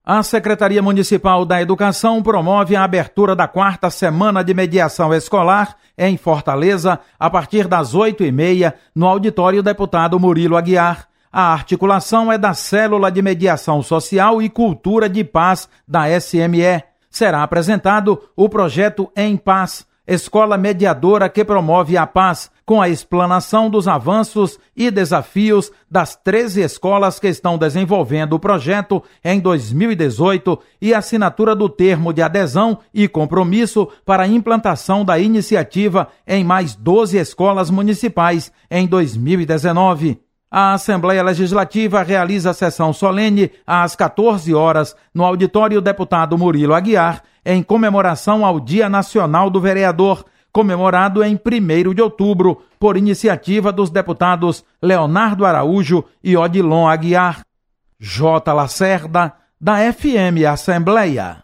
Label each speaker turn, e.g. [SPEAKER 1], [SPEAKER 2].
[SPEAKER 1] A Secretaria Municipal da Educação promove a abertura da 4ª Semana de Mediação Escolar em Fortaleza, a partir das 8h30, no auditório Deputado Murilo Aguiar. A articulação é da Célula de Mediação Social e Cultura de Paz da SME. Será apresentado o projeto Em Paz, escola mediadora que promove a paz, com a explanação dos avanços e desafios das 13 escolas que estão desenvolvendo o projeto em 2018 e assinatura do termo de adesão e compromisso para a implantação da iniciativa em mais 12 escolas municipais em 2019. A Assembleia Legislativa realiza a sessão solene às 14 horas no auditório Deputado Murilo Aguiar, em comemoração ao Dia Nacional do Vereador, comemorado em 1º de outubro, por iniciativa dos deputados Leonardo Araújo e Odilon Aguiar. J. Lacerda, da FM Assembleia.